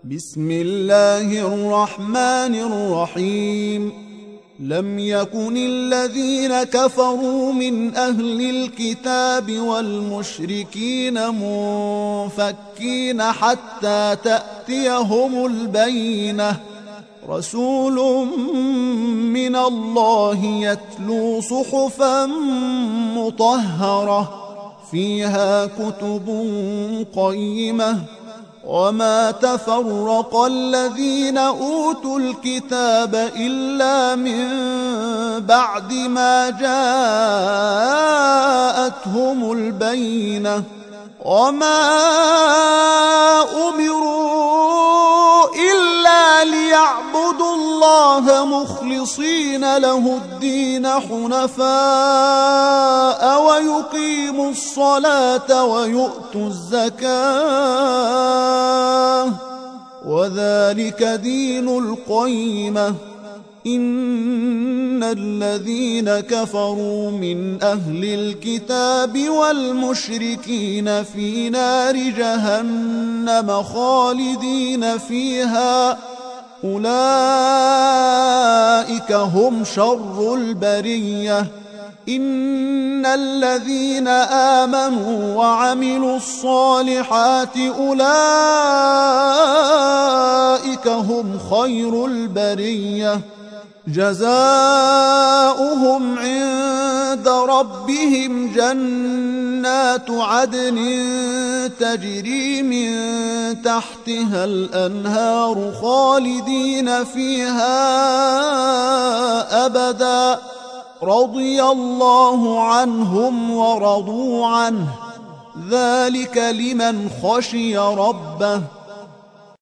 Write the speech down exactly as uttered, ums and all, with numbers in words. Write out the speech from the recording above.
بسم الله الرحمن الرحيم. لم يكن الذين كفروا من أهل الكتاب والمشركين منفكين حتى تأتيهم البينة، رسول من الله يتلو صحفا مطهرة فيها كتب قيمة، وما تفرق الذين أوتوا الكتاب إلا من بعد ما جاءتهم البينة، وما أمروا إلا ليعبدوا الله مخلصين له الدين حنفاء ويقيموا الصلاة ويؤتوا الزكاة وذلك دين القيمة. إن الذين كفروا من أهل الكتاب والمشركين في نار جهنم خالدين فيها، أولئك هم شر البرية. إن الذين آمنوا وعملوا الصالحات أولئك هم خير البرية، جزاؤهم عند ربهم جنات عدن تجري من تحتها الأنهار خالدين فيها أبدا، رضي الله عنهم ورضوا عنه، ذلك لمن خشي ربه.